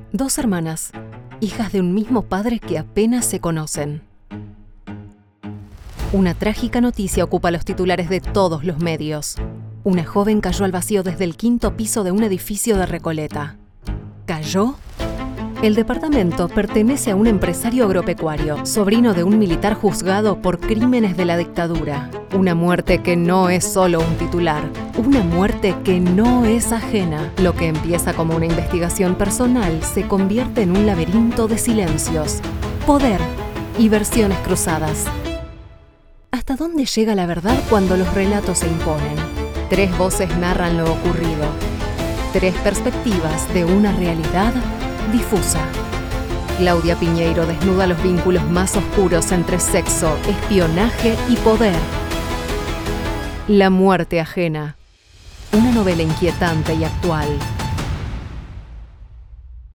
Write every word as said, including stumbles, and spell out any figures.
Dos hermanas, hijas de un mismo padre que apenas se conocen. Una trágica noticia ocupa los titulares de todos los medios. Una joven cayó al vacío desde el quinto piso de un edificio de Recoleta. ¿Cayó? El departamento pertenece a un empresario agropecuario, sobrino de un militar juzgado por crímenes de la dictadura. Una muerte que no es solo un titular, una muerte que no es ajena. Lo que empieza como una investigación personal se convierte en un laberinto de silencios, poder y versiones cruzadas. ¿Hasta dónde llega la verdad cuando los relatos se imponen? Tres voces narran lo ocurrido. Tres perspectivas de una realidad difusa. Claudia Piñeiro desnuda los vínculos más oscuros entre sexo, espionaje y poder. La muerte ajena. Una novela inquietante y actual.